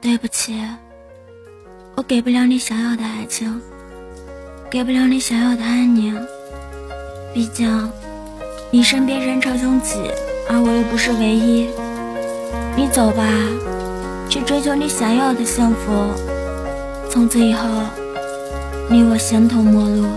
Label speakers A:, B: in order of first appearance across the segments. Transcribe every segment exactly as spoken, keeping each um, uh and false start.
A: 对不起，我给不了你想要的爱情，给不了你想要的安宁。毕竟你身边人潮拥挤，而我又不是唯一。你走吧，去追求你想要的幸福。从此以后，你我形同陌路。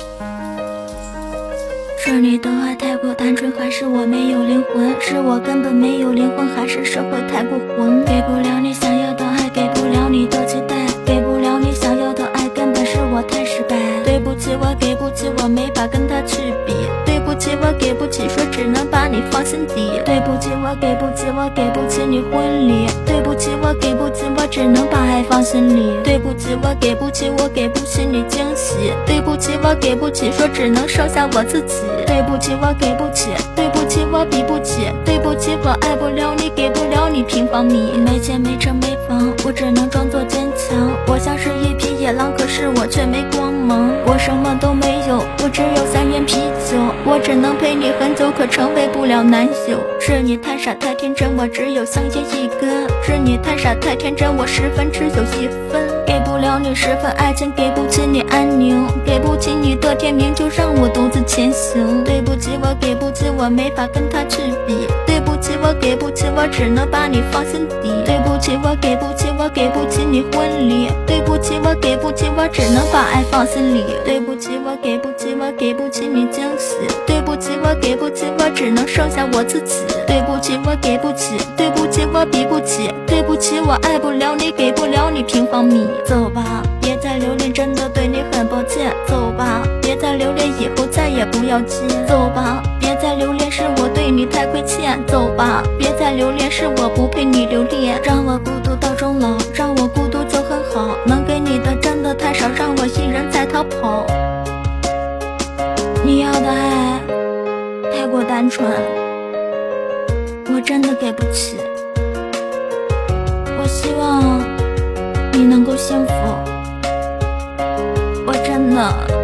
A: 是你的话太过单纯，还是我没有灵魂？是我根本没有灵魂，还是社会太过混？给不了你想要的爱，给不了你的期待，给不了你想要的爱，根本是我太失败。对不起，我给不起，我没法跟他去比。对不起，我给不起，说只能把你放心底。对不起，我给不起，我给不起你婚礼。对不起，我给不起，我只能把爱放心里。对不起，我给不起，我给不起你惊喜。对不起，我给不起，说只能剩下我自己。对不起，我给不起，对不起，我比不起，对不起，我爱不了你，给不了你平方米。没钱没车没房，我只能装作坚强。我像是一匹野狼，可是我却没光芒。我什么都没有，我只有三元啤酒。我只能陪你很久，可成为不了男友。是你太傻太天真，我只有香烟一根。是你太傻太天真，我十分只有一分。给不了你十分爱情，给不起你安宁，给不起你的天命，就让我独自前行。对不起，我给不起，我没法跟他去比。对不起，我给不起，我只能把你放心底。对不起，我给不起，我给不起你婚礼。对不起，我给不起，我只能把爱放心里。对不起，我给不起，我给不起你惊喜。对不起，我给不起，我只能剩下我自己。对不起，我给不起，对不起，我比不起。对不起，我爱不了你，给不了你平方米。走吧，别再留恋，真的对你很抱歉。走吧，别再留恋，以后再也不要见。走吧，别再留恋，是我对你太亏欠。走吧，别再留恋，是我不配你留恋。让我孤独到终老，让我孤独就很好。能给你的真的太少，让我一人在逃跑。你要的爱太过单纯，我真的给不起。我希望你能够幸福，我真的